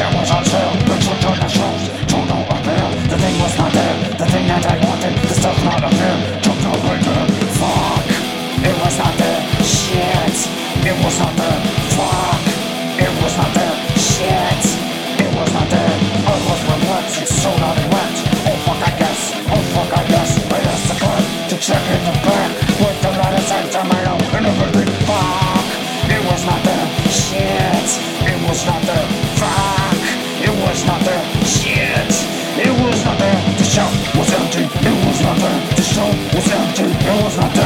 shit was on sale. The truth on the shelves, told no appeal. The thing was not there, the thing that I wanted, the stuff not appear. Took no return, fuck. It was not there, shit. It was not there, fuck. It was not there, shit. It was not there. I was perplexed, so not it went. Oh fuck I guess, oh fuck I guess. I asked the clerk to check in the back with the letters and tomato and everything. Fuck. It was not there, shit. It was not there, fuck. It was not there, shit. It was not there. The shelf was empty. It was not there. The shelf was empty. It was not there.